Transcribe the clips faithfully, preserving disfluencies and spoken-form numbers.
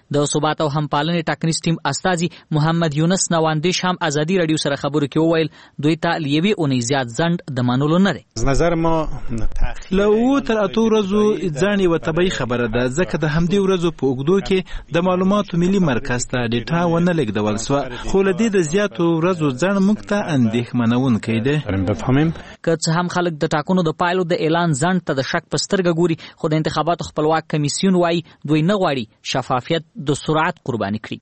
د ثبات او همپالنې ټاکنیز ټیم استازي محمد یونس نواندیش هم ازادي رادیو سره خبرو کې وویل دوی ته لیوي اونۍ زیات ځند د منلو نه دی. نظر ما له اوو تر اتو ورځو ځان یوه طبیعي خبره ده، ځکه د همدې ورځو په اوږدو کې د معلوماتو ملي مرکز ته ډیټا ونه لېږدول سوه، خو له دې د زیاتو ورځو ځنډ موږ ته اندېښمنونکی دی. که څه هم خلک د ټاکنو د پایلو د اعلان ځنډ ته د شک په سترګه ګوري، خو د انتخاباتو خپلواک کمیسیون وایي دوی نه غواړي شفافیت د سرعت قرباني کړي.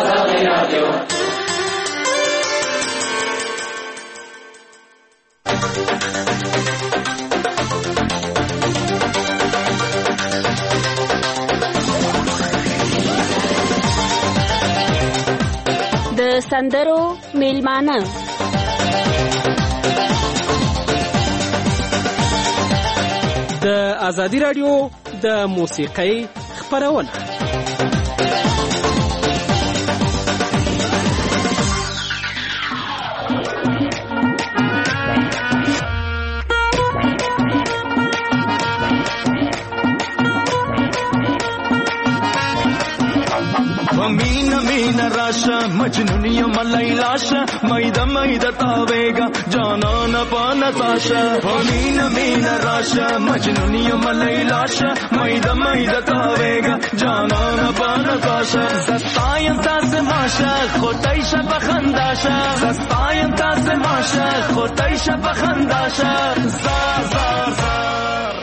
د سندرو میلمانه د ازادي رادیو د موسیقۍ خپرونه. مین مین راشا مجنونی ملای لاشا میدا میدا تاویگا جانا نپانا تاشا مین مین راشا مجنونی ملای لاشا میدا میدا تاویگا جانا نپانا تاشا زستایم تاس ماشا خودایش بخنداشا زستایم تاس ماشا خودایش بخنداشا زار زار زار.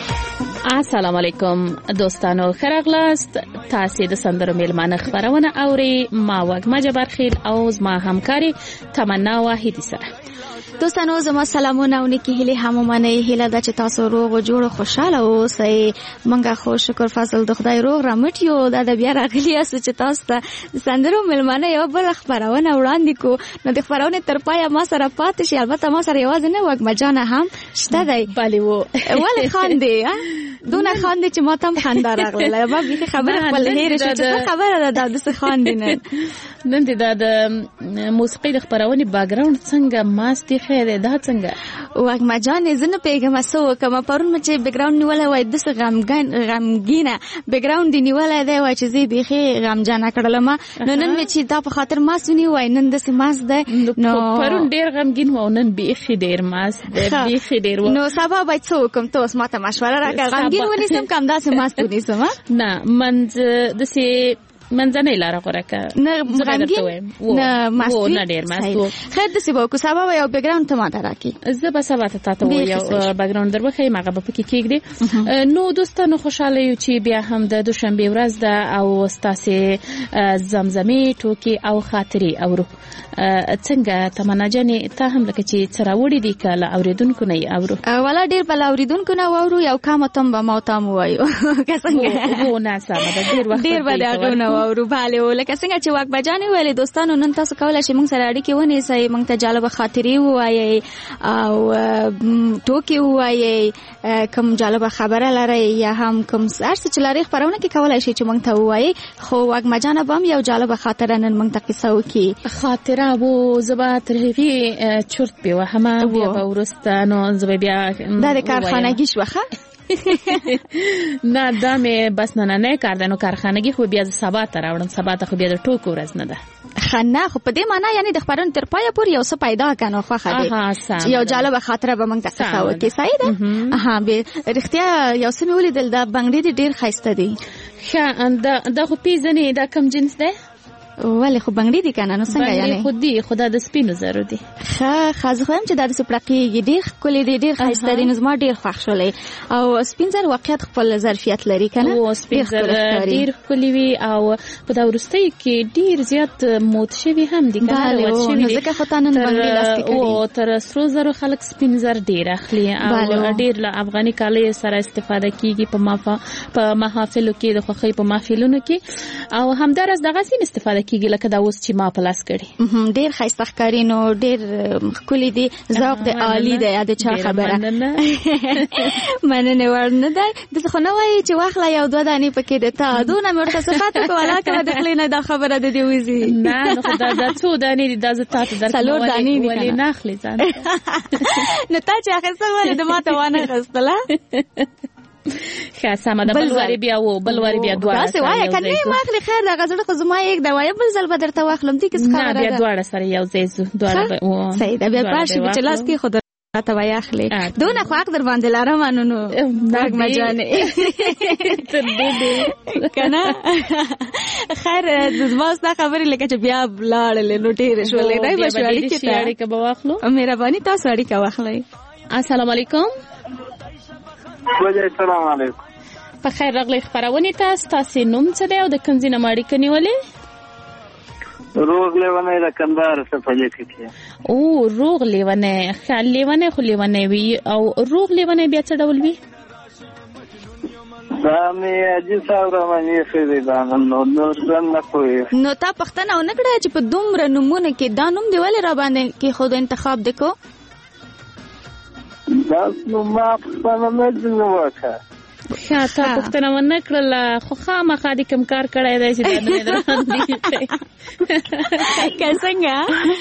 السلام علیکم دوستانو، ښه راغلاست. تاسې د سندرو میلمانه خپرونه اورئ. ما وږمه جبارخیل او زما همکاري تمنا واحدي سره. دوستانو زما سلامونه او نیکی هیلې هم ومنئ. هیله ده چې تاسو روغ او جوړ او خوشحاله اوسئ. موږ خو شکر فضل د خدای روغ رامټ یو. دا د بیا راغلي یاست چې تاسو ته د سندرو میلمانه یوه بله خپرونه وړاندې کړو. نو د خپرونې تر پایه ما سره پاتې شي. البته ما سره یوازې نه وږمه جانه هم شته دی. بلې و ولې خاندې؟ دونه خاندې چې ما ته هم خندا راغله. ما بیخي خبره خپل هېرې شوه چې څه خبره ده دا داسې خاندې نن. نن دې دا د موسیقۍ د خپرونې باکګراوند څنګه ماست دی خیر دا څنګه وږمه جانې زه نه پوهېږم څه وکړم. پرون مې چې بیکګراوند نیولی وای داسې غمګین غمګینه بیکګراوند یې نیولی دی وای چې زه یې بیخي غمجنه کړلم. نو نن مې چې دا په خاطر ماست ونیو وای نن داسې ماست دی. نو پرون ډېر غمګین و او نن بیخي ډېر ماست دی بیخي ډېر و. نو سبا باید څه وکړم؟ ته اوس ما ته مشوره راکړه. غمګین ونیسم که همداسې ماست ونیسم؟ نه منځ داسې منځنۍ لاره غوره کړه. نه غمګین نه ماست نه ډېر ماست و. خیر داسې به وکړو سبا به یو بیکګراوند ته ما ته راکړي. زه به سبا ته تا ته یو بیکګراوند در وښیم هغه به پکې کېږدي. نو دوستانو خوشحاله یو چې بیا هم د دوشنبې ورځ ده او ستاسې زمزمې ټوکې او خاطرې اورو. څنګه تمنا جانې ته هم لکه چې څه راوړي دي که له اورېدونکو نه یې اورو؟ والا ډېر به له اورېدونکو نه واورو. یو کم اتم به ما ته هم ووایو که څنګه. هو نه سمه ده ډېر وخت ډېر به د هغو نه واورو. بله و لکه څنګه چې وږمه جانې ویلې دوستانو نن تاسو کولی شئ موږ سره اړیکې ونیسئ، موږ ته جالبه خاطرې ووایئ او ټوکې ووایئ، کوم جالبه خبره لرئ یا هم کوم هر څه چې لرئ خپرونه کې کولی شئ چې موږ ته ووایئ. خو وږمه جانه به هم یو جالبه خاطره نن موږ ته قصه وکړي. خاطره و زه به تر هغې چرت بېوهمه بیا به وروسته نو زه به بیا دا د کارخانګي شوه ښه نه دا مې بس نننی کار دی. نو کارخانګي خو بیا زه سبا ته راوړم. سبا ته خو بیا د ټوکو ورځ نه ده. ښه نه خو په دې معنا یعنې د خپرونې تر پایه پورې یو څه پیدا که نو خوښه دی. یو جالبه خاطره به موږ ته قصه وکړي. صحیح ده؟ اها رښتیا یو څه مې ولیدل دا بنګړي دي ډېر ښایسته دي. ښه دا خو پېژنې دا کوم جنس دی؟ ولې خو بنګړي دي که نه؟ نو څنګه یعنې؟ خو دي خو دا د سپینو زرو دي. ښه ښه زه خو یم چې دا داسې پړقېږي ډېر ښکلي دي ډېر ښایسته دي. نو زما ډېر خوښ شولی. او سپین زر واقعیت خپل ظرفیت لري که نه؟ او سپین زر ډېر ښکلي وي او په دا وروستیو کې ډېر زیات موت شوي هم دي که نه؟ نو ځکه خو تا نن بنګړي لاس کې کړي. او تر سرو زرو خلک سپین زر ډېر اخلي او ډېر له افغاني کالیو سره استفاده کېږي په محافلو کې د خوښۍ په محفلونو کې او همداراز دغسې هم استفاده کېږي لکه دا اوس چې ما په لاس کړي. ډېر ښایسته ښکاري. نو ډېر ښکلي دي. ذوق د عالي دی. یا د چا خبره مننې وړ نه دی. داسې خو نه وایي چې واخله یو دوه دانې پکې د تا دونه مې ورته صفات وکړه ولاکه د خولې نه دا خبره د دې وځي. نه نو خو دا دا څو دانې دي دا زه تا ته درکړم. څلور دانې دي ولې نه اخلې ځان؟ نو تا چې اخیسته ولې د ما ته وانه اخیستله؟ ښه سمه ده بل واري بیا و بل واري بیا دواړه تاسو وایي کنه ما خپل خیر د غزړه خو زما یک د وای بل ځل به درته واخلم دي کس خبره نه بیا دواړه سره یو ځای زو دواړه و صحیح ده بیا پاش چې لاس کې خود راته وای اخلي دونه خو حق در باندې لارم انو نګ مجانه تر دې کنه خیر د زماست خبرې لکه چې بیا لاړل نو ډیر شولې نه به شوړې کې ته اړیکه به واخلو مهرباني تاسو اړیکه واخلئ. السلام علیکم. وعلیکم السلام علیکم. په خیر راغلی خبرونه تاسو تاسو نوم څه دی او د کوم ځای نه اړیکه نیولې؟ روغ لیونه د کندهار څخه پلیټ کی. او روغ لیونه خال لیونه خو لیونه وی او روغ لیونه بیا څه ډول وی؟ دا مې اجي صاحب باندې فېری دا نو نو ځان نه کوي. نو تا پښتنه ونه کړه چې په دومره نمونه کې دا نوم دی ولې را باندې کې خود انتخاب وکړو؟ دا نو ما په مې نه وکړه. ښه تا پښتنه ونه کړله خو خامخا دې کوم کار کړی دی چې دا نه درته که څنګه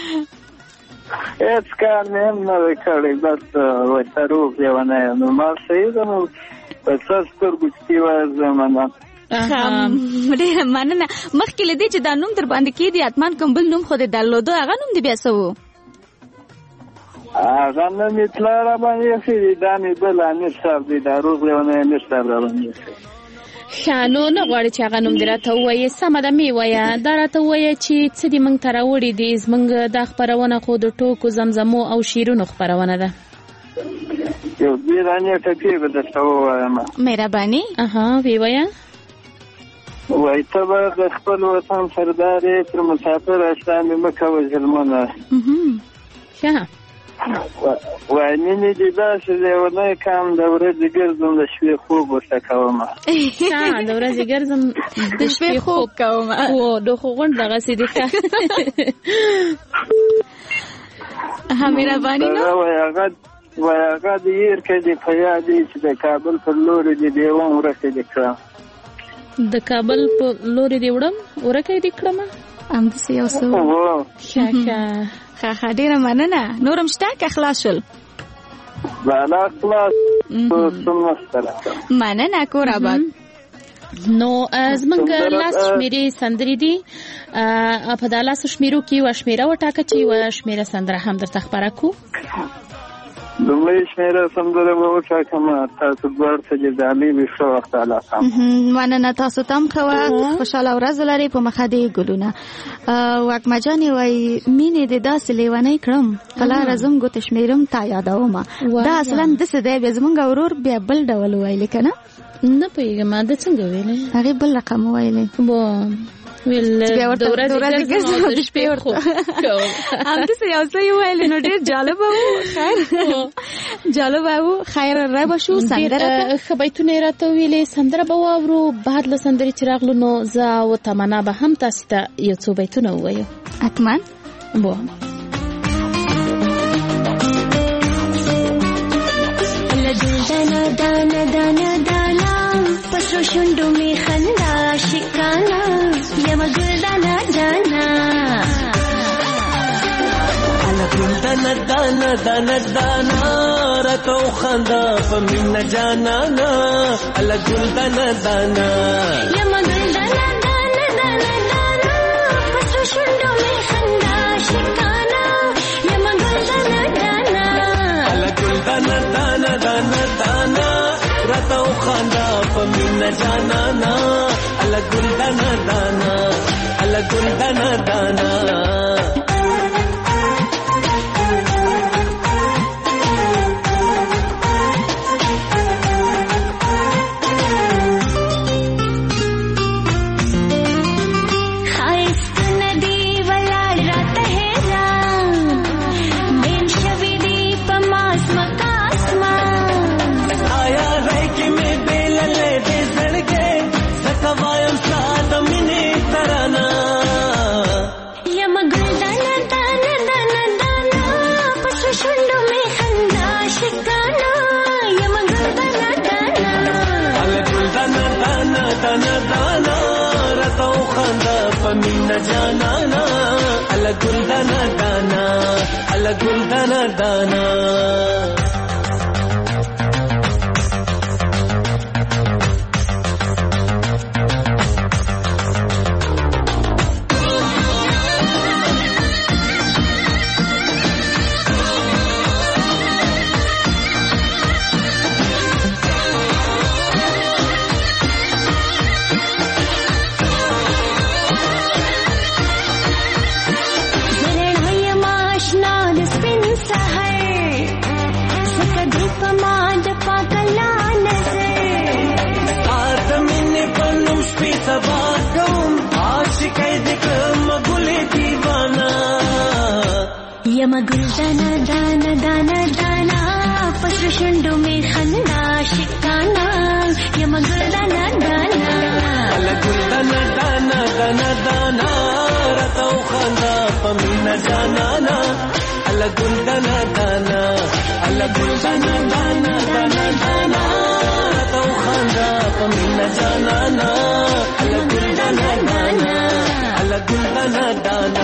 هیڅ کار مې هم نه کړی بس ورته روغ لیونه نو ما صحیح ده نو په څه سترګو چې وایي زمانه ډېره مننه. مخکې له دې چې دا نوم در باندې کېدی حتما کوم بل نوم خو دې درلودو هغه نوم دې بیا څه و؟ هغه نه مې تله را باندې ایښي دا مې بل امیر صاحب دی دا روغ لیونه امیر صاحب را باندې ایښي. ښه نو نه غواړې چې هغه نوم دې راته ووایې سمه ده مې وایه دا راته ووایه چې څه دې موږ ته راوړي دي زموږ دا خپرونه خو د ټوکو زمزمو او شعرونو خپرونه ده. یو بیرانه ټکی به درته ووایم. مهرباني. اها وی وایه. وایي ته به د خپل وطن سردار یې پر مسافر اشرامې مه کوه ظلمونه. ښه وایي مینې دې داسې لیونی کام د ورځې ګرځم د شپې خوب ورته کومه. ښه د ورځې ګرځم د شپې خوب کومه. او د خو غونډ دغسې دي ښه ها مهرباني نو وایي هغه وایي هغه د هیر کډې په یاد دی چې د کابل پر لورې دې دیوم ورکې دې کړم. د کابل په لورې دې وړم ورکې دې کړم همداسې یو څه. ښه ښه ښه ښه ډېره مننه. نور هم شته که خلاص شول؟ بالا خلاص څومره سره مننه کور آباد. نو زمونږ لاس شمیرې سندرې دي په دا لاس شمیرو کې یوه شمیره وټاکه چې یوه شمیره سندره هم درته خپره کړو. لومړی شمیره سندره به وټاکم تاسو دواړو ته جزالي وي ښه وخت علاقه. مننه تاسو ته هم ښه وخت خوشحاله ورځ ولرئ په مخه دې ګلونه. واکمه جانې وایي مینې دې داسې لیونی کړم په لاره ځم ګوتې شمیرم تا یادومه. دا اصلا داسې دی بیا زمونږ ورور بیا بل ډول وویلې که نه نه پوهېږم دا څنګه ویلې هغې بل رقم وویلې ویل د ورځې ګرځم او د شپې خوب کوم همداسې یو څه یې ویلې نو ډېر جالبه و. خیر جالبه و. خیر ربه شو سندره ښه بیتونه یې راته وویلې سندره به واورو بعد له سندرې چې راغلو نو زه او تمنا به هم تاسې ته یو څو بیتونه ووایو حتما. بو دانا دانا دانا دانا پسرو شندو می خندا شکانا یم گل دانا دانا الا گل دانا دانا دانا دانا رتو خندا فمن جانا نا الا گل دانا دانا یم گل دانا دانا دانا دانا پسرو شندو می خندا شکانا یم گل دانا دانا الا گل دانا دانا دانا دانا رتو خندا فمن جانا نا الا گل دانا دانا الا گل دانا دانا جانا نا الا گل دانا دانا الا گل دانا دانا यम गुलदाना दाना दाना दाना पसर शुंडों में खंदा शिकाना यम गुलदाना दाना अला गुलदाना दाना दाना दाना रता खंदा पमीना जाना ना अला गुलदाना दाना अला गुलदाना दाना दाना दाना रता खंदा पमीना जाना ना अला गुलदाना दाना अला गुलदाना दाना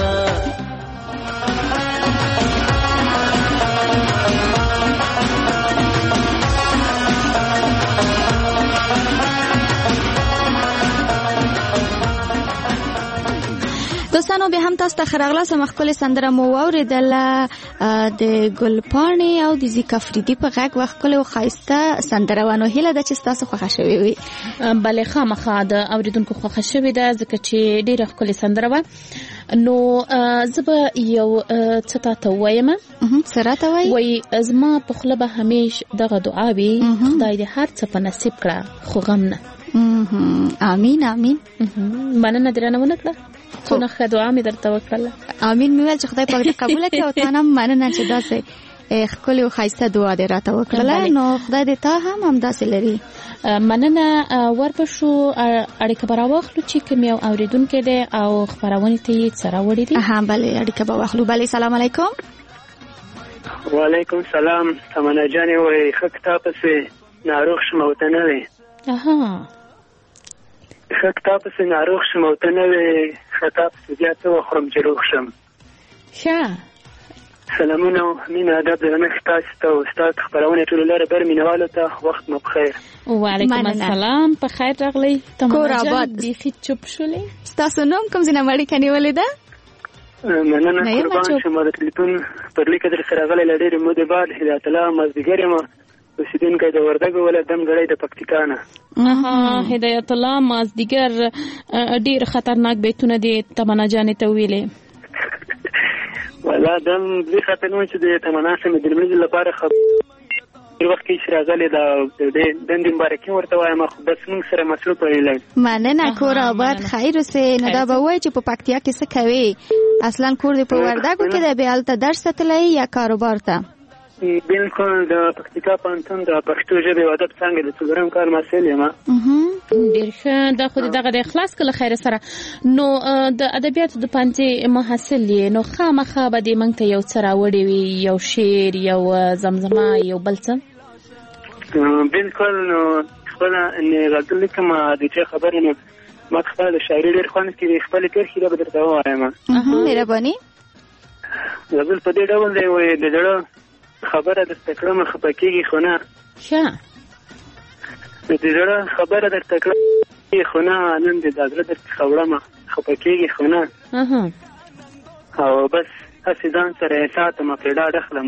دوستانو به هم تاسو ته خراغله سم خپل سندره مو اوریدله د ګلپاڼې او د زیکا فریدي په غږ وخت له خایسته سندره ونه هله د چې تاسو خوښه شوي وي بلې خامخا د اوریدونکو خوښه شوي ده ځکه چې ډیره ښکلې سندره وه نو زه به یو څه تاته ووایم څه راته وایي وایي زما په خوله به همیش دغه دعا وي خدای دې هر څه په نصیب کړه خو غم نه امین امین مننه درنه ونه کړه څونه ښه دعا مې درته وکړله امین مې ویل چې خدای پاک دې قبوله کړي او تا نه مننه چې داسې ښکلې او ښایسته دعا دې راته وکړله نو خدای دې تا هم همداسې لري مننه ورپسو اړیکه به راواخلو چې کوم یو اورېدونکی دی او خپرونې ته یې څه راوړي دي ها بلې اړیکه به واخلو بلې سلام علیکم وعلیکم سلام تمنا جانې وایي ښه کتاب پسې ناروغ شم او ته نه وې اها ښه کتاب پسې ناروغ شم او ته نه وې ښه تا پسې بیا څه وخورم چې روغ شم ښه سلامونه او مینه ادب درنښت تاسو ته او ستاسو خپرونې ټولو لره بر مینوالو ته وخت مو بخیر وعلیکم السلام په خیر راغلی کور آباد بیخي چوپ شولې ستاسو نوم کوم ځای نه اړیکه نیولې ده مننه قربان شم د ټلیفون پر لیکه در سره غلی له ډېرې مودې بعد هدایت الله مازدیګر یم اوسېدونکی د وردګو ولایت دمګړی د پکتیکا نه اها هدایت الله مازدیګر ډېر خطرناک بیتونه دي تمنا جانې ته ویلې والله دم دې خطرناک چې د تمنا سره د لمړي لپاره خبر وخت کې چې راغلی دا د دندې مبارکي ورته وایم خو بس موږ سره مصروف ویل مننه کور آباد خیر اوسې نو دا به وایي چې په پکتیا کې څه کوي اصلا کور دې په وردګو کې دی بیا هلته درس تللی یا کاروبار ته بالکل د پکتیکا پوهنتون د پښتو ژبې او ادب څانګې د څلورم کال محصل یم ډېر ښه دا خو دغه د اخلاص کله خیر سره نو د ادبیاتو د پوهنځي محصل یې نو خامخا به دې موږ ته یو څه راوړی وي یو شعر یو زمزمه یو بل څه بالکل نو خپله غزل لیکم د چې خبرې نو ما خپله د شاعري ډېر خوند کړي خپلې کرښې به درته ووایم مهرباني غزل په دې ډول دی وایي د زړه خبره درته کړم خفه کېږي خو نه ښه د زړه خبره درته کړم خو نه نن دې دا زړه درته خوړم خفه کېږي خو نه او بس هسې ځان سره یې ساتم پرې ډاډ اخلم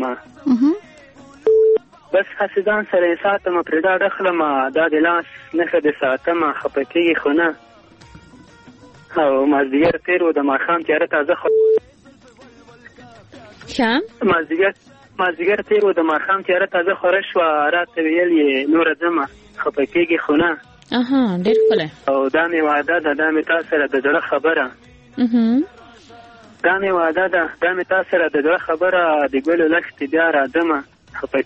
بس هسې ځان سره یې ساتم پرې ډاډ اخلم دا د لاس نښه دې ساتم خفه کېږي خو نه او مازدیګر تېر و د ماښام تیاره تازه خو ښه مازدیګر مازدیګر تېر و د ماښام تیاره تازه خوره شوه راته ویل یې نوره ځمه خفه کېږي خو نه اها ډېر ښکلی او دا مې وعده ده دا مې تا سره د زړه خبره دا مې وعده ده دا مې تا سره د زړه خبره د ګلو لښتې بیا راځمه خفه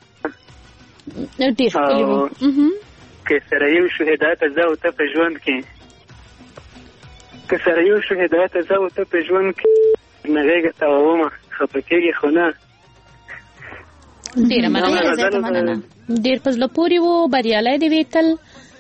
ډېر ښکلی و که سره یو شو هدایته زه او ته په ژوند کې که سره یو شو هدایته زه او ته په ژوند کې نه غېږه تاوومه خفه کېږي خو نه ډېره مننه ډېر په زړه پورې و بریالی دې وي تل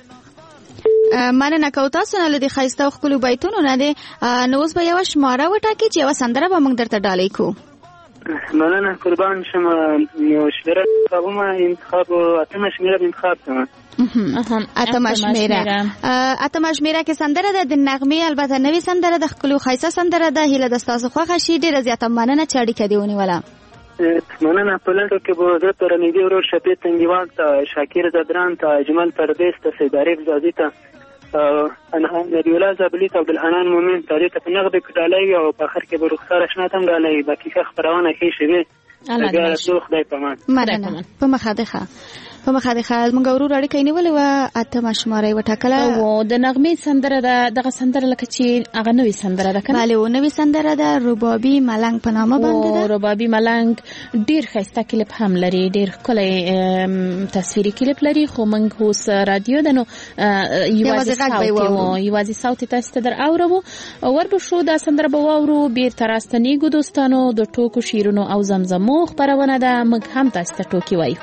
مننه کوو تاسو نه له دې ښایسته او ښکلو بیتونو نه دی نو اوس به یوه شماره وټاکې چې یوه سندره به موږ درته ډالۍ کړو مننه قربان شم نو شمېره انتخابومه انتخاب اتمه شمېره به انتخاب کړم اتمه شمېره اتمه شمېره کې سندره ده د نغمې البته نوې سندره ده ښکلو ښایسته سندره ده هیله ده ستاسو خوښه شي ډېره زیاته مننه چې اړیکه دې ونیوله مننه په لنډو کې به زه ته رنږدې ورور شفیع تنګیوال ته شاکر زدران ته اجمل پردیس ته سید عارف زادي ته نبي الله زابلي ته عبدالحنان مومن ته دې ته په نغدې کې ډالۍ او په آخر کې به رخسار اشنا ته هم ډالۍ باقي ښه خپرونه ښې شوې بیا رسو خدای په امان مننه په مخه ده ښه په مخه د خال مونږ ورور اړیکې نیولې و اته ماشمارې وټاکله او د نغمې سندره ده دغه سندره لکه چې هغه نوې سندره ده کنه bale و نوې سندره ده ربابي ملنګ په نامه باندې ده ربابي ملنګ ډیر ښایسته کلیپ هم لري ډیر ښکلی تصویري کلیپ لري خو موږ اوس رادیو ده نو یوازې صوت یوازې صوت تاسو ته در اورو وربشو دا سندره به واورو بیرته راستنیږو دوستانو د ټوکو شیرونو او زمزمو خبرونه ده موږ هم تاسو ته ټوکي وایو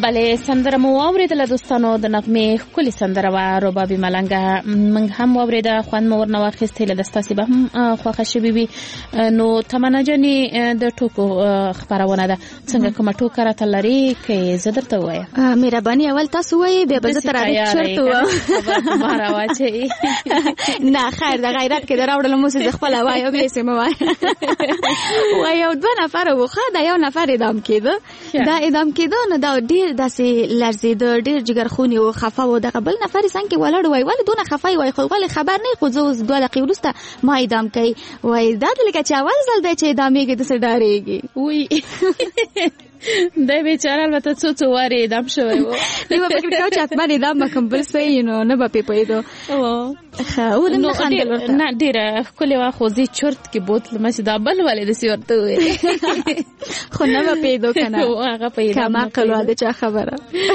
بله سندره مو واوریدله دوستانو د نغمې ښکلې سندره وه ربابي ملنګه موږ هم واورېده خوند مو ورنه واخیستې له ستاسې به هم خوښه شوې وي نو تمنا جانې د ټوکو خپرونه ده څنګه کومه ټوکه راته لرې که زه درته ووایم مهرباني اول تاسو وایئ بیا به زه ته راډیو چرت ووایم ما راواچوي نه خیر د غیرت کې د راوړلو موسې زه خپله وایم بیا یې مه وایم وایي یو دوه نفره وو ښه دا یو نفر اعدام کېده دا اعدام کېده نو دا ډېر داسې لړزېده ډېر جګرخونی و خفه و دغه بل نفر یې څنګ کې ولاړ وایي ولې دونه خفه یې وایي خو ولې خبر نه یې خو زه اوس دوه دقیقې وروسته ما اعدام کوي وایي دا د لکه چې اول ځل دی چې اعدامېږي داسې ډارېږي وی دی بیچاره البته څو څو وارې اعدام شوی و دوی به فکر کوو چې حتما اعدام به کوم بل څه نو نه به پې پوهېدو ښه نه خندل ورته نه ډېره ښکلې وه خو زه چرت کې بوتلم چې دا بل ولې داسې ورته وویلې خو نه به پوهېدو که نه هغه په اعدام کم عقل وه د چا خبره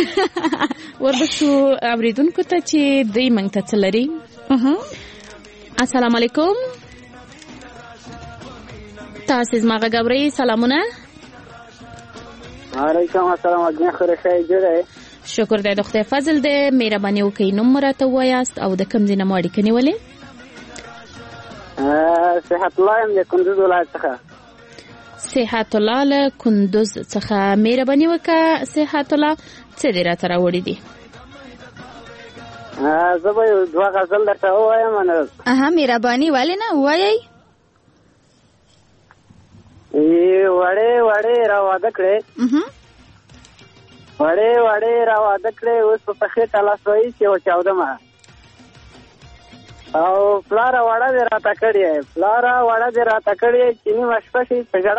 وربشو اورېدونکو ته چې دوی موږ ته څه لري السلام علیکم تاسې زما غږ اورئ سلامونه وعلیکم السلام اجمع خورشای جوړه شکر دی د خدای فضل دی مهرباني وکړئ نوم مو راته ووایاست او د کوم ځای نه مو اړیکه نیولې صحت الله یم د کندوز ولایت څخه صحت الله له کندوز څخه مهرباني وکړه صحت الله څه دې راته راوړي دي زه به یو دوه غزل درته ووایم اها مهرباني ولې نه ووایئ وړې وړې را واده کړې وړې وړې را واده کړې اوس په پخې ته لاس وایي چې وچاودمه او پلاره وړه دې راته کړې پلاره وړه دې راته کړې چې نیمه شپه شي په ژړا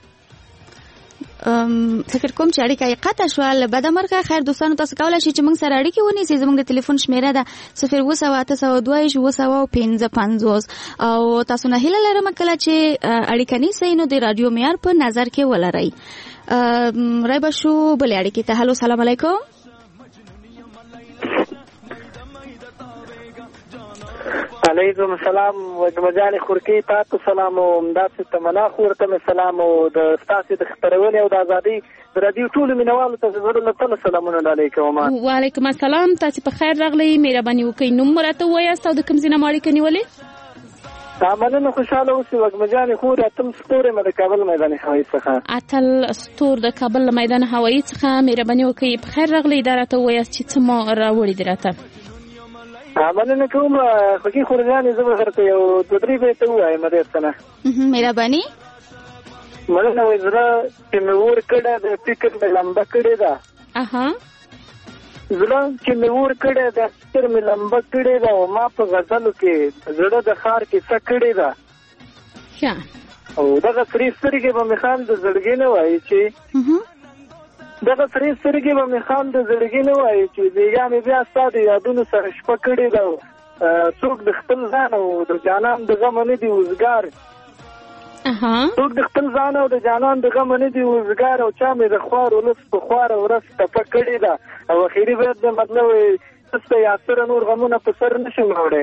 فکر کوم چې اړیکه یې قطع شوه له بده مرغه خیر دوستانو تاسو کولی شئ چې موږ سره اړیکې ونیسئ زموږ د تلیفون شمیره ده صفر اووه سوه اته سوه دوه ویشت اووه سوه پنځه پنځوس او تاسو نه هیله لرم کله چې اړیکه نیسئ نو د راډیو معیار په نظر کې ولرئ رای به شو بلې اړیکې ته هلو سلام علیکم علیکم السلام وجمجان خورکی تاسو سلام او امداد تمنا خورته سلام او د تاسو د خبرونه او د ازادي د رادیو ټول مینوالو ته زړه له سلامونه علیکم وعلیکم السلام تاسو په خیر راغلی مهرباني وکړئ نوم مرته وایاست او د کوم ځای نه مو اړیکه نیولې تامنه خوشاله اوسئ وجمجان خور اتم ستوره مې د کابل میدان هوایي څخه اتل ستور د کابل میدان هوایي څخه مهرباني وکړئ په خیر راغلی دا راته وایاست چې څه مو راوړي دي راته مننه کوم خوږې خورجانې زه به درته یو دوه درې بیته ووایم ډېر څه نه مهرباني مننه وایي زړه چې مې اور کړی د فکر مې لمبه کړې ده اها زړه چې مې اور کړی د فکر مې لمبه کړې ده او ما په غزلو کې زړه د ښار کې څه کړې ده او دغه سرې سترګې به مې خان د زړګي نه وایي چې دغه سرې سترګې به مې خان د زړګي نه وایي چې بېګا مې بیا ستا د یادونو سره شپه کړې ده څوک د خپل ځان او د جانان د غمه نه دي وزګار څوک د خپل ځان او د جانان د غمه نه دي وزګار او چا مې د خوار ولس په خواره ورځ ټپه کړې ده او اخري بیت د مطلب څه یاسره نور غمونه په سر نشم وړی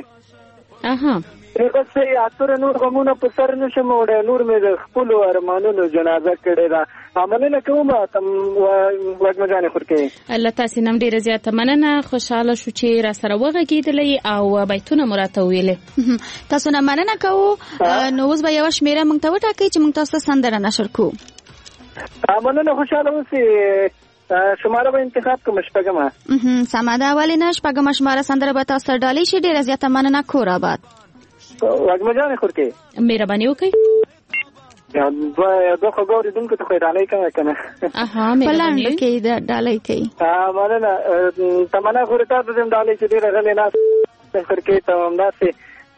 بس یاسره نور غمونه په سر نشم وړی نور مې د خپلو ارمانونو جنازه کړې ده مننه کوم تم وګمجانې خورکې الله تاسو نم ډیره زیاته مننه خوشاله شو چې را سره وغږیدلې او بیتونه مراته ویلې تاسو نه مننه کوو نو اوس به یو شمیره موږ ته وټاکئ چې موږ تاسو سندره نشر کوو مننه خوشاله اوسئ شماره به انتخاب کوم شپږمه سمه ده ولې نه شپږمه شماره سندره به تاسو ډالۍ شي ډیره زیاته مننه کور آباد وګمجانې خورکې مهرباني وکړئ یا دوه خبرې دونکو ته خو ډالۍ کوي کنه اها مې پلان کې دا ډالۍ کوي ها مننه تمنا خورې تاسو دې ډالۍ چې ډیره غلې نه خورکې ته همداسې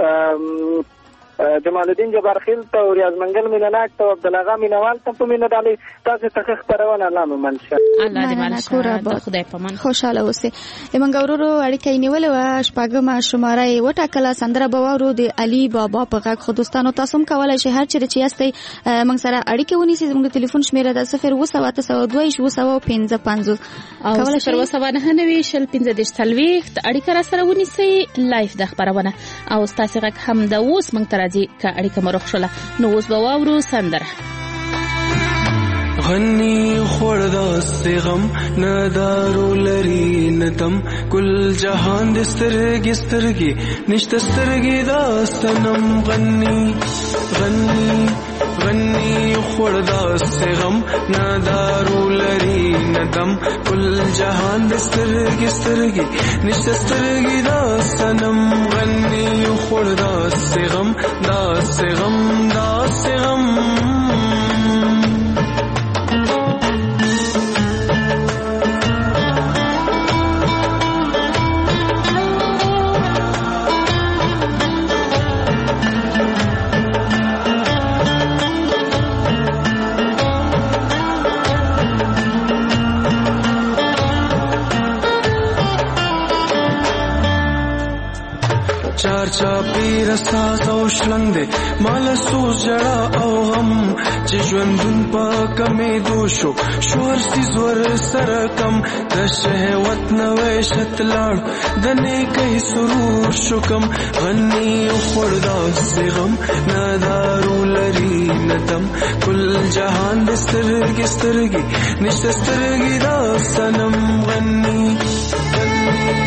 جمال الدین جبار خیل ته او ریاض منګل مینناک ته عبدالله مینوال ته په مینه ډالۍ تاسو ته خبرونه الله مو منشه الله دې منشه خدای په من خوشاله اوسئ موږ ورورو اړیکې نیولې و شپږمه شماره یې وټاکله سندره به واورو د علي بابا په غږ خو دوستانو تاسو هم کولی شئ هر چیرې چې یاستئ موږ سره اړیکې ونیسئ زموږ د تلیفون شمیره ده صفر اووه سوه اته سوه دوه ویشت اووه سوه پنځه پنځوس او صفر اووه سوه نهه نوي شل پنځه دېرش څلوېښت اړیکه را سره ونیسئ لایف د خپرونه او ستاسې غږ هم د اوس موږ ته راځي که اړیکه مو روښله نو اوس به واورو سندره غني خوردا سغم ندارو لري ندم كل جهان دسترګي سترګي نشته سترګي دا سنم غني غني غني خوردا سغم ندارو لري ندم كل جهان دسترګي سترګي نشته سترګي دا سنم غني خوردا سغم دا سغم دا سغم چار چاپی رساس او شلنگ دے مالا سوز جڑا او غم چی ژوندون پا کمی دوشو شور سی زور سرکم د شهوت نوی شتلاړ د نیکی سرور شکم غنی خوردا سی غم ندارو لری ندم کل جهان د سترګي سترګي نشته سترګي دا سنم غنی غنی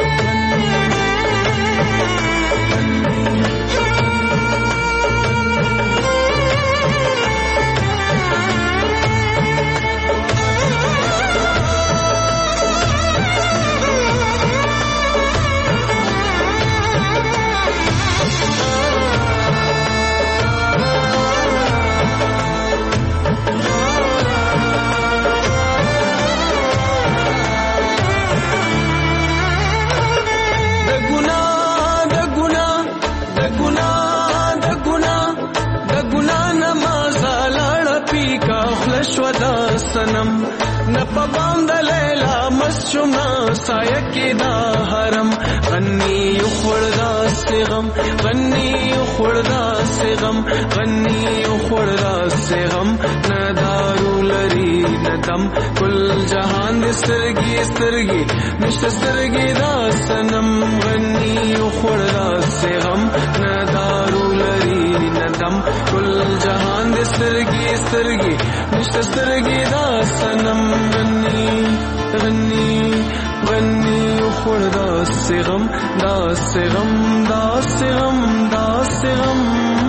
سنم نپباند لیلا مسجنا سایکی دا حرم غنی خوردا سغم غنی خوردا سغم غنی خوردا سغم ندارو لری ندم کل جهان دسترگی استرگی نشت استرگی دا سنم غنی خوردا سغم ندارو لری ندم کل جهان دسترگی استرگی نشت استرگی دا سنم غنی غنی غنی خوردا سغم دا سغم دا سغم دا سغم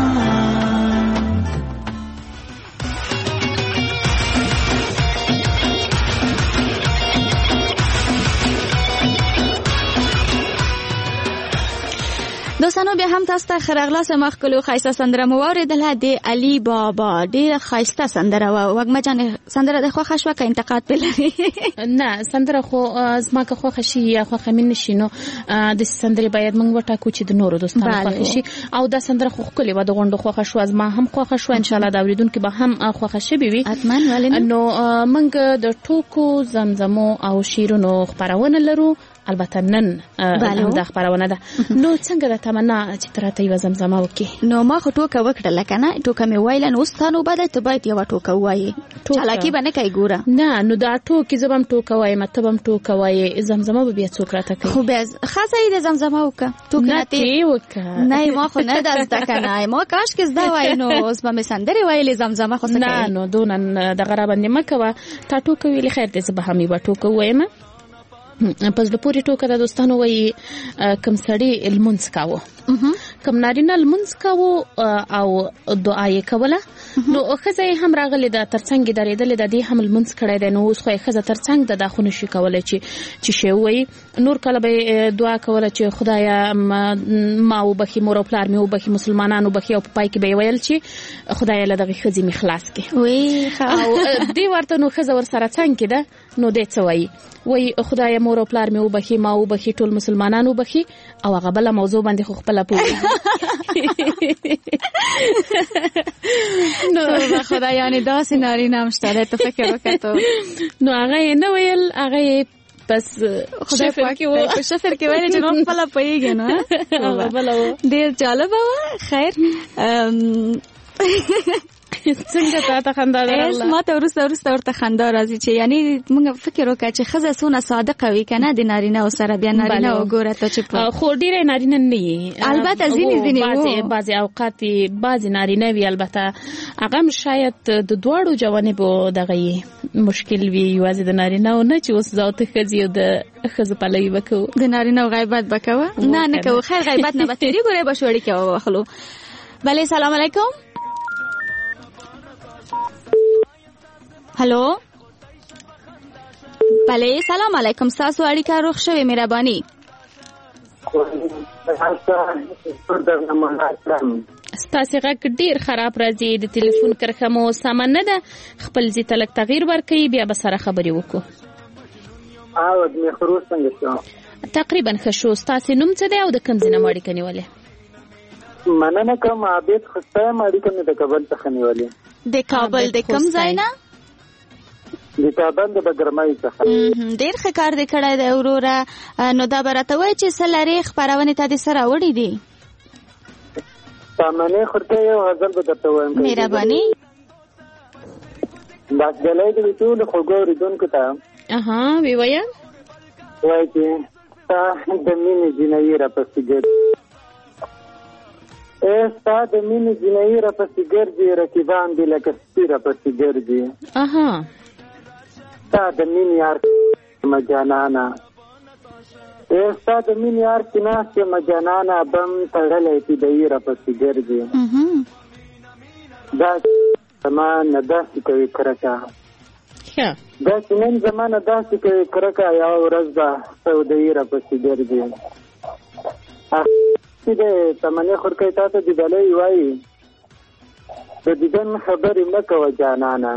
دوستانو بیا هم تاسو ته خرغلاس مخکلو خایسته سندره مو واردله د علي بابا ډیره خایسته سندره و وګما جان سندره د خوښه شو که انتقاد بلري نه سندره خو زما که خوښه شي یا خوښه مې نشي نو د سندرې باید موږ وټاکو چې د نورو دوستانو خوښه شي او دا سندره خو ښکلې وه د غونډو خوښه شوه زما هم خوښه شوه انشاءالله د اورېدونکي به هم خوښه شوې وي حتما ولې نه نو موږ د ټوکو زمزمو او شعرونو خپرونه لرو البته نن دا خبرونه ده نو څنګه د تمنا چې تراته یو زمزمه وکي نو ما خو ټوکه وکړه کنه ټوکه مې وایله نو ستانو بعد ته باید یو ټوکه وایي چالاکی باندې کوي ګوره نه نو دا ټوکې زبم ټوکه وایي متبم ټوکه وایي زمزمه به بیا څوک راته کوي خو بیا خاصه دې زمزمه وکړه ټوکه ته وکړه نه ما خو نه داسته کنه ما کاش کې زده وای نو اوس به سندري وایلې زمزمه خو څه نه نو دونن د غرابندې مکه تا ټوکه ویلې خیر دې زه به هم یو ټوکه وایم پس د پوری ټوکه د دوستانو وایي کم سړی المنځ کاوه کم نارینه المنځ کاوه او دعا یې کوله نو ښځه هم راغلې ده ترڅنګ یې درېدلې ده دې هم المنځ کړی دی نو اوس خو یې ښځه ترڅنګ ده دا خو نشي کولی چې چې شی ووایي نور کله به یې دعا کوله چې خدایه ما وبخي مور او پلار مې وبخي مسلمانان وبخي او په پای کې به یې ویل چې خدایه له دغې ښځې مې خلاص کړي او دې ورته نو ښځه ورسره څنګ کې ده نو دې څه وایي وایي خدایه مور او پلار مې وبخي ما وبخي ټول مسلمانان وبخي او هغه بله موضوع باندې خو خپله پوهېږي نو خدای یعنې داسې نارینه هم شته دی ته فکر وکړه تو نو هغه یې نه ویل هغه یې بس شفر کې و په شفر کې ویل چې نو خپله پوهېږي نو هغه بله و ډېر جالبه وه خیر څنګه ته ته خندا راغله؟ ما ته ورسته ورسته ورته خندا راځي چې یعنی موږ فکر وکړو چې ښځه څونه صادقه وي کنه د نارینه او سره بیا نارینه وګوره ته چې خو ډیره نارینه نه وي. البته ځینې ځینې بعضي بعضي اوقات بعضي نارینه وي، البته هغه شاید د دوړو جوانبو دغه مشکل وي، یوازې د نارینه او نه چې اوس ذات ښځې او د ښځو پلوي وکړو، د نارینه او غیبت وکړو. نه نه کوو، خیر غیبت نه بتری ګورې بشوړی کې واخلو. بله سلام علیکم. هلو بله سلام علیکم. تاسو اړیکه روغ شوې مهرباني. ستاسو غږ ډیر خراب راځي، د ټلیفون کرښه مو سمه نه ده، خپل ځای ته لږ تغییر ورکړئ بیا به سره خبرې وکړو. او د خروج څنګه شو؟ تقریبا ښه شو. ستاسو نوم څه دی او د کوم ځای نه اړیکه نیولې؟ مننه کوم. عابد خصایم اړیکه مې د کابل څخه نیولې. د کابل د کوم ځای نه؟ د کابل د بګرمای څخه. ډیر ښه کار دې کړی دی وروره. نو دا به راته وایي چې څه لرې خپرونې ته دې څه راوړي دي؟ سامانې خورته یو غزل به درته وایم. مهرباني. بس ګلۍ د ټولو خوږو اورېدونکو ته اها وی وایه وایي چې ستا د مینې جنایي راپسې ګرځي، ای ستا د مینې جنایي راپسې ګرځي، رقیبان دې لکه سپي راپسې ګرځي. اها ستا د مینې یار مجانانه، ای ستا د مینې یار کې ناست یم مجانانه، بم تړلی فدایي راپسې ګرځي. دا زما نه داسې کوي کرکه، دا چې نن زما نه داسې کوي کرکه، یوه ورځ به سودایي راپسې ګرځي. د تمنې خورکۍ تا ته دیدلی وایي د دیدن خبرې مه کوه جانانه،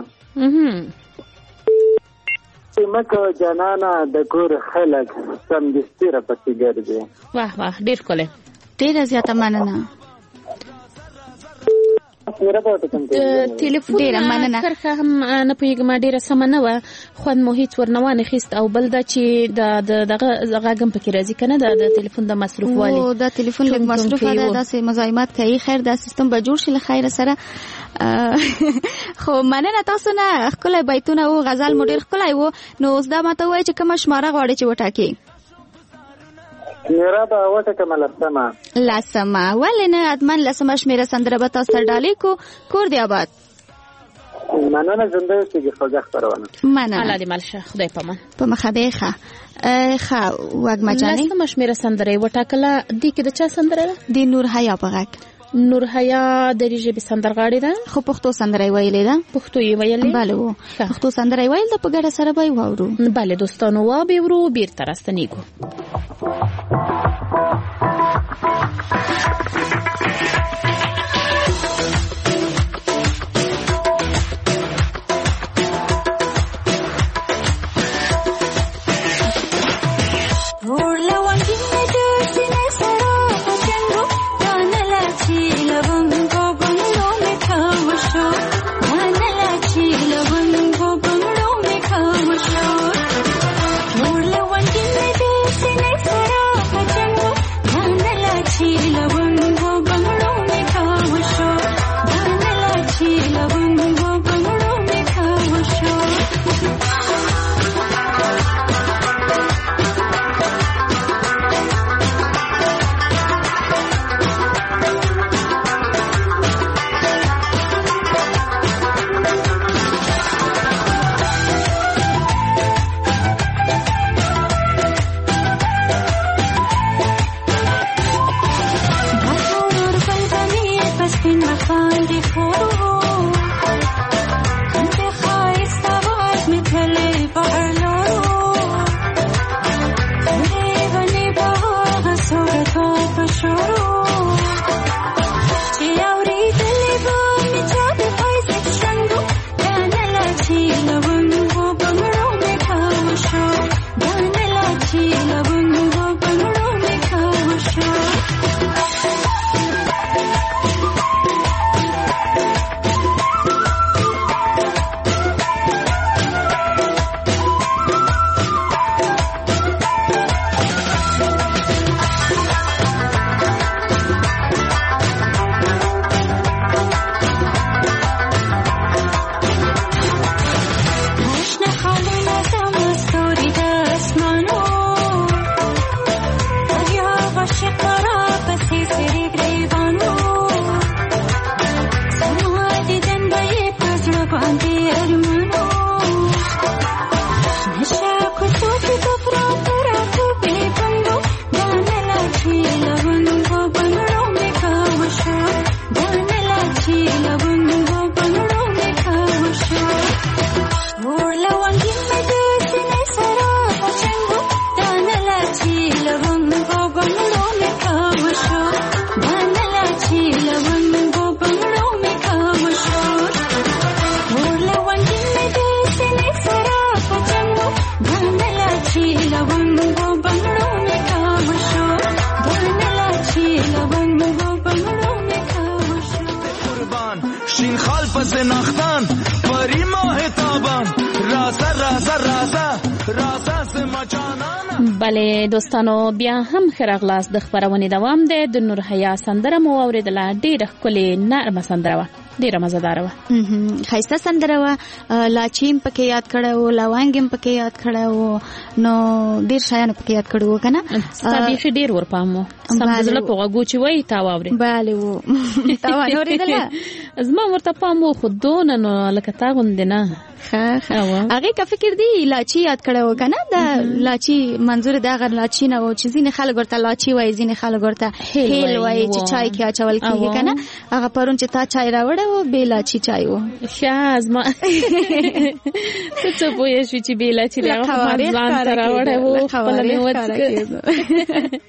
مه کوه جانانه، د کور خلک سمدستي راپسې ګرځي. واه واه ډېر ښکلی، ډېره زیاته مننه. ټلیفون کرښه هم نه پوهېږم ډېره سمه نه وه، خوند مو هېڅ ورنه وانخیست. او بل دا چې دغه غږ هم پکې راځي که نه، د ټلیفون د مصروف والي دا ټلیفون لږ مصروفه ده، داسې مزاحمت کوي. خیر دا سیستم به جوړ شي له خیره سره. خو مننه تاسو نه، ښکلی بیتونه و، غزل مو ډېر ښکلی و. نو اوس دا ماته ووایي چې کومه شماره غواړئ چې وټاکې؟ شمیره به وټکمه لسمه. لسمه ولې نه؟ حتما لسمه شمیره سندره به تاسو سره ډالۍ کو. کور دی آباد. مننه زنده اوسېږي خوږه خپرونه. مننه. الله دې مل شه، خدای په امان. په مخه دی ښه. ښه وږمه جانې لسمه شمیره سندره یې وټاکله. دې کې د چا سندره ده؟ د نور حیا په غږ. نور حیا دري ژبې سندرغاړې ده، خو پښتو سندره یې ویلې ده. پښتو یې ویلې؟ بله و پښتو سندره یې ویل ده، په ګډه سره به یې واورو. بله دوستانو وابېورو، بېرته راستنېږو. بله دوستانو بیا هم ښه راغلاست. د خپرونې دوام دی. د نور حیا سندره مو واورېدله. ډېره ښکلې نرمه سندره وه، ډېره مزهداره وه، ښایسته سندره وه. لاچي هم پکې یاد کړی و، لونګ هم پکې یاد کړی و، نو ډېر شیان پکې یاد کړي وو که نه. ستا بیخي ډېر ورپام و، سم د زړه په غوږو چې وایي تا واورې. بله و، تا وانه اورېدله؟ زما ورته پام و، خو دونه نو لکه تا غوندې نه. ښه ښه هغې که فکر دی لاچي یاد کړی و که نه. د لاچي منظور د هغه لاچي نه و چې ځینې خلک ورته لاچي وایي، ځینې خلک ورته هیل وایي چې چای کې اچول کېږي که نه. هغه پرون چې تا چای راوړی و بې لاچي چای و. ښه زما ته څه پوه شوې چې بې لاچي دی؟ هغه ځان ته راوړی و، خپله مې وڅښه.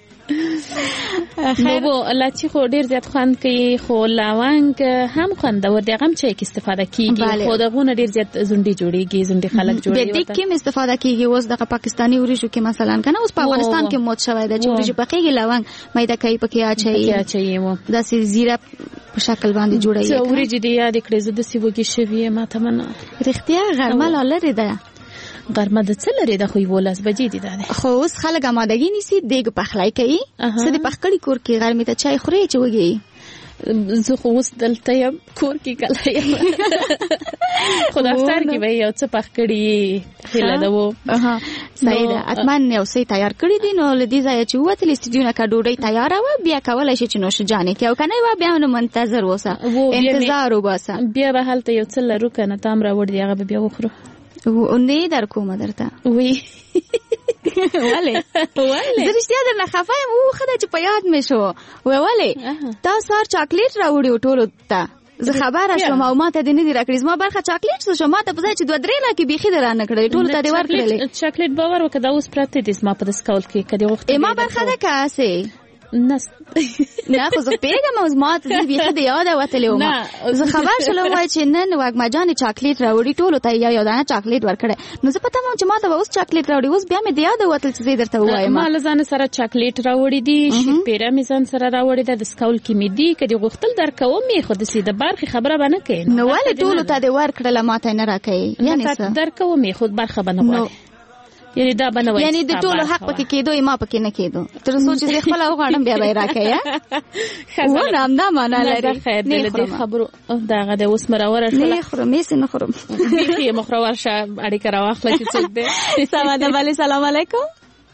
نو لاچي خو ډېر زیات خوند کوي، خو لونګ هم خوندور دی. هغه هم چای کې استفاده کېږي، خو دغو نه ډېر زیات زونډې جوړېږي، زونډې خلک جوړوي. د دیګ کې هم استفاده کېږي. اوس دغه پاکستاني وریژو کې مثلا که نه، اوس په افغانستان کې مود شوی دی چې وریژې پخېږي، لونګ میده کوي پکې اچوي، داسې زیره په شکل باندې جوړوي. څه وریجې دې یادې کړې؟ زه داسې وږې شوې یم، ماته منه رښتیا غرمه لا لرې ده. غرمه د څه لرې ده؟ خو یولس بجې دي ده. خو اوس خلک امادګي نیسي، دیګ پخلی کوي. څه د پخکړي کور کې غرمې ته چای خورې چې وږې؟ زه خو اوس دلته یم، کور کې کله یم، خو دفتر کې به یو څه پخکړي هیله ده و. صحیح ده، حتما یو څه تیار کړي دي. نو له دې ځایه چې ووتلې سټډیو نه که ډوډۍ تیاره وه، بیا کولی شي چې نوشجانې کړې، او که نه وه بیا نو منتظر اوسه، انتظار وباسه. بیا به هلته یو څه لرو که نه، تا هم راوړ دی، هغه به بیا وخورو. نه در کومه درته وی ولې ولې زه رښتیا درنه خفه یم. او ښه ده چې په یاد مې شو. وی ولې تا سهار چاکلیټ راوړي و ټولو ته؟ زه خبره شوم او ما ته دې نه دي راکړي. زما برخه چاکلیټ څه شو؟ ما ته په ځای چې دوه درې لاکې بیخي دې رانه کړی، ټولو ته دې ورکړلې. چاکلیټ باور وکړه دا اوس پراته دي زما په داسې کول کې، که دې غوښتل ما برخه ده که هسې نه نه خو زه پوهېږم اوس ما ته دې بیخي د یاده وتلې وم. زه خبر شولم وایي چې نن وږمه جانې چاکلیټ راوړي، ټولو ته یو یو دانه چاکلیټ ورکړی. نو زه په تمه وم چې ما ته به اوس چاکلیټ راوړي. اوس بیا مې د یاده وتل چې زه یې درته ووایم. ما له ځانه سره چاکلیټ راوړي دي، شیرپیره مې ځان سره راوړې ده، د سکول کې مې دي، که دې غوښتل درکوم یې، خو داسې د برخې خبره به نه کوې. نو ولې ټولو ته دې ورکړله ما ته یې نه راکوې؟ یعنې څه درکوم یې، خو برخه به نه غواړې. یعنی دا بنه وایي، یعنی د ټولو حق پکې کېدو ما پکې نه کېدو، تر څو چې زه خپل وغواړم بیا به یې راکوې. و نه همدا معنا لري. خیر دی له دې خبرو دغه د اوس مروره شوله. نه خورم، هېڅ نه خورم، بیخي یې مخ راورشه، اړیکه راواخله چې څوک دی. سمه ده، بلې سلام علیکم.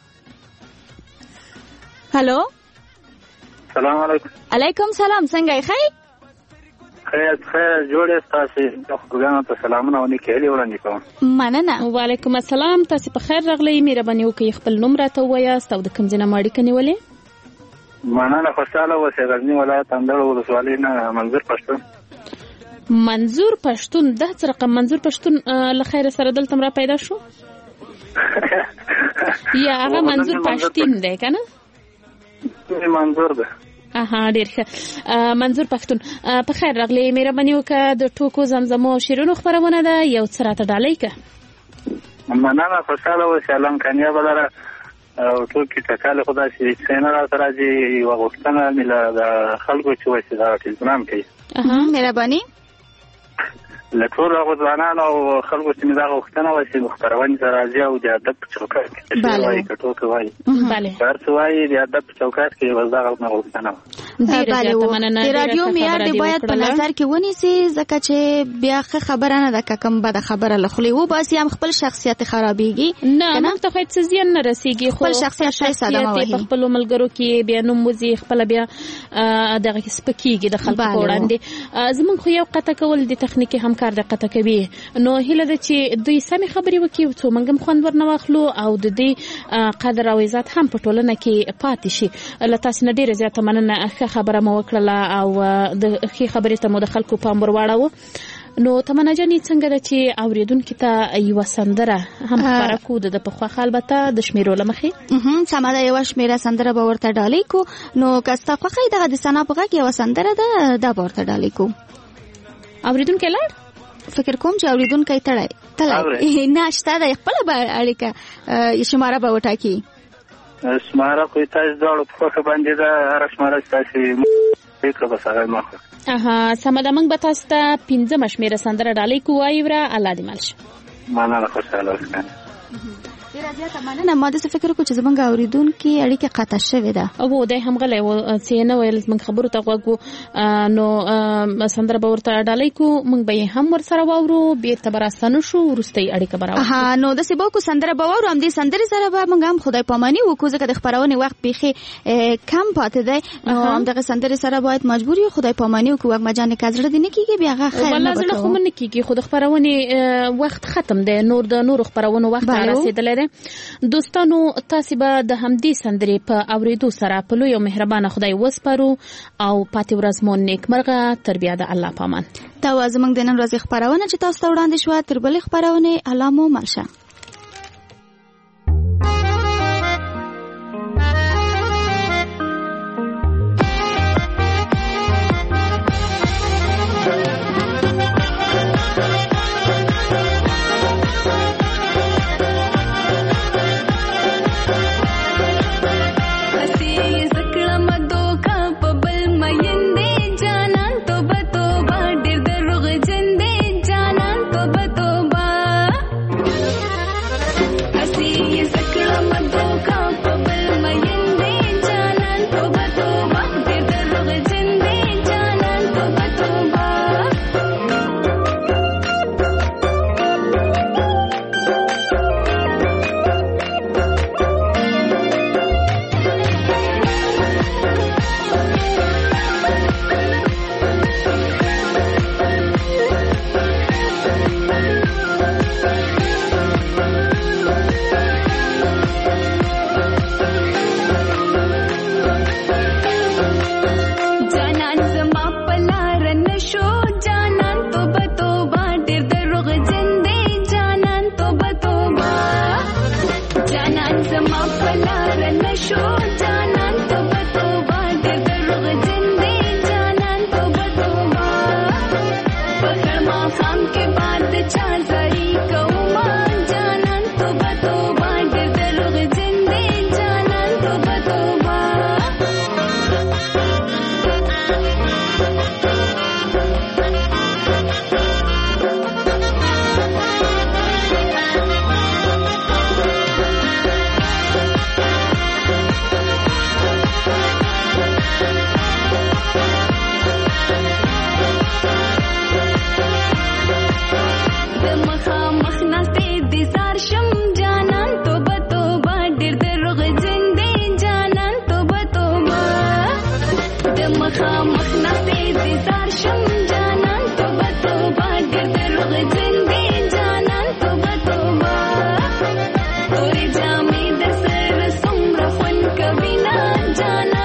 هلو سلام علیکم. علیکم سلام، څنګه یې؟ ښه خیر خیر جوړ یاست؟ تاسې خدایانو ته سلامونه او نیکې هیلې وړاندې کوم. مننه. وعلیکم السلام، تاسې په خیر راغلی. مهرباني وکړئ خپل نوم راته ووایاست او د کوم ځای نه مو اړیکه نیولې؟ مننه، خوشحاله اوسئ. غزني ولایت اندړ ولسوالۍ نه منظور پښتون. منظور پښتون، دا څه رقم منظور پښتون له خیره سره دلته را پیدا شو؟ یا هغه منظور پښتون دی که نه؟ منظور ده. اها ډېر ښه. منظور پښتون په خیر راغلی. مهرباني وکړه د ټوکو زمزمو او شعرونو خپرونه ده، یو څه راته ډالۍ که. مننه، خوشحاله اوسئ. لمکنیه به لره او ټوکې ټکالې خو داسې څه نه راته راځي. یوه غوښتنه مې له د خلکو چې وایي چې دغه ټلفونان کوي، مهرباني له ټولو هغو ځوانانو او خلکو چې مې دغه غوښتنه وایي چې خپرونې ته راځي او د ادب په چوکاټ کې څه وایي، که ټوکې وایي، که هر څه وایي، د ادب په چوکاټ کې بس دغه مې غوښتنه وه. د راډیو معیار دې باید په نظر کې ونیسي، ځکه چې بیا ښه خبره نه ده که کوم بده خبره له خولې وباسي، هم خپل شخصیت خرابېږي. نه موږ ته خو هېڅ زیان نه رسېږي، خپل شخصیت ښه صدمه وهي، په خپلو ملګرو کې بیا نوم وځي، خپله بیا دغه سپکېږي د خلکو په وړاندې. زموږ خو یو قطع کول د تخنیکي همکار د قطع کوي، نو هیله ده چې دوی سمې خبرې وکړي، څو موږ هم خوند ورنه واخلو او د دې قدر او عزت هم په ټولنه کې پاتې شي. له تاسې نه ډېره زیاته مننه، ښه خبره مو وکړله او د ښې خبرې ته مو د خلکو پام ور واړاوه. نو تمنا جانې څنګه ده چې اورېدونکي ته یوه سندره هم خپره کړو، د پخوا البته د شمېرو له مخې؟ سمه ده، یوه شمېره سندره به ورته ډالۍ کړو. نو که ستا خوښه یې دغه د ثنا په غږ یوه سندره ده، دا به ورته ډالۍ کړو. اورېدونکی لاړ؟ فکر کوم چې اورېدونکی تړی تړی نه شته ده، خپله به اړیکه شماره به وټاکي. شماره خو یې تاسې دواړو په خوښه باندې ده، هره شماره چې تاسې وکړه بس هغه ما خوښ. اها سمه ده، موږ به تاسو ته پنځمه شمېره سندره ډالۍ کوو. وایي وره، الله دې مل شه. مننه، خوشحاله اوسئ. ډیره زیاته مننه. ما د فکر کو چې زمونږ اوریدونکو اړیکه قطع شوې ده او د هم غلې و چې نه ویل زمونږ خبرو ته غوږو نو سندره به ورته ډالۍ کو مونږ به هم ور سره واورو بیرته براستانو شو ورستي اړیکه براو. ها نو د سبا کو سندره به واورو هم دې سندره سره به مونږ هم خدای پامانی وکړو ځکه د خبرونه وخت بيخي کم پاتې ده. نو هم دغه سندره سره باید مجبور یو خدای پامانی وکړو وګ مجانه کزړه دي نه کیږي بیا هغه خیر نه ولا زړه خو من کیږي خو د خبرونه وخت ختم ده نور د نور خبرونه وخت رسیدلې ده. دوستانو تاسو به د همدې سندرې په اوریدو سره په لوی او مهربانه خدای وسپارو او پاتې ورځ مو نیکمرغه تر بیا د الله پامان. دا زموږ د نن ورځې خبرونه چې تاسو ته وړاندې شو تر بلې خبرونه علامو ملشه. जाना